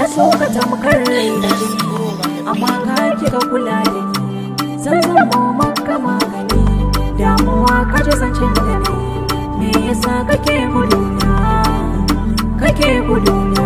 na so ka tamkar rai da jini, amma ka kika kula da ni. Zan zamo maka magani, damuwa ka ji zancen da ni. Me yasa kake guduna, kake guduna?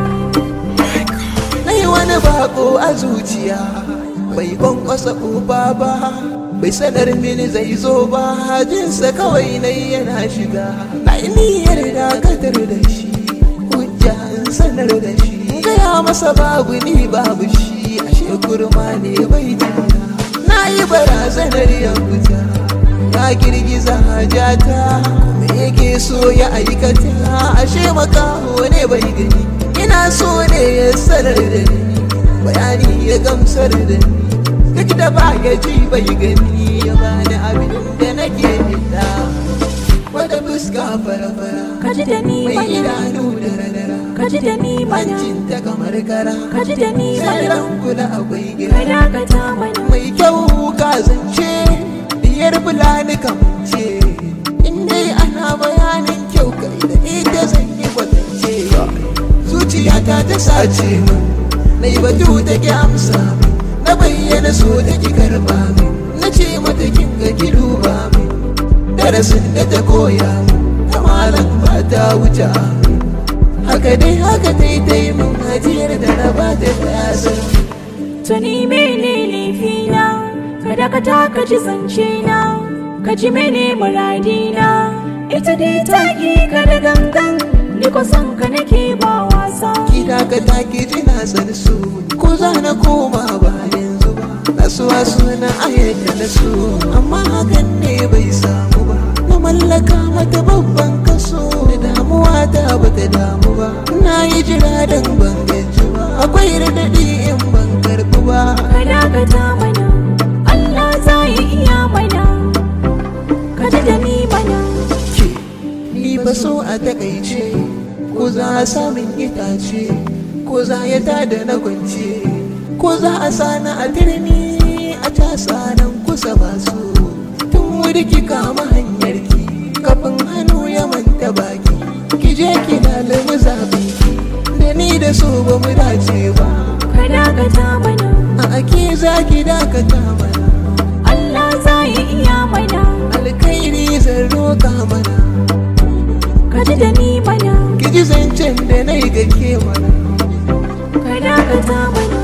Nai wani bako a zuciya, bai kwankwasa ƙofa ba, bai sanar mini zai zo ba, jinsa kawai nai yana shiga. Na niyyar dakatar da shi, hujja in sanar da shi, gaya masa babu ni babu shi, ashe kurma ne bai jina. Na yi barazanar ya fita, ya girgiza hajata, kuma yake so ya aikata, ashe makaho ne bai gani. Ina so ne ya sanar da ni, bayani ya gamsar da ni, duk da ba ya ji bai gani, ya bani abin da nake nida. Wata fuska fara-fara, Kaji da ni mai mana, idanu dara-dara, kaji da ni mana, hancinta kamar kara, kaji da ni mana, sannan kula akwai ka gira. dakata mana. Mai kyau ka zance, diyar fulani kamance, in dai ana bayanin kyau kai da ita zan yi kwatance. Zuciyata ta sace min, na yi batu take amsa min, na bayyana so take karba min, na ce mata kin ga ki duba min, darasin da ta koya min, ta malam ba ta wuce min. Haka dai haka daidai min hajiyar da na ba ta tasar. Tuni mene laifina, kada ka taka ji zance na, ka ji mene muradina. Ita dai ta ƙi ka da gangan, ni ko san ka nake ba wasa. Kida ka take jina san su, ko za na koma ba yanzu ba. Nasuwa suna ayyana na su, amma hakan ne bai samu ba. Na mallaka mata babban kaso, da damuwa ta bata damu ba. Na yi jira dan ban gaji ba, akwai radadi in ban karbu ba. Ka dakata mana, Allah za ya iya mana, ka ji da ni mana. Ke, ni ba so a takaice, ko za a samun itace, ko za ya tada na kwance, ko za a sana a turmi a casa nan kusa ba su. Tun wuri ki kama hanyar ki, kafin hannu ya manta baki, ki je ki lalimi zaɓi, da ni da so ba mu dace ba. Ka dakata mana, A ake za ki dakata mana, Allah za ya iya mana, alkhairi zan roƙa mana, ka ji da ni mana, ki ji zancen da na yi ga ke mana. ka dakata mana.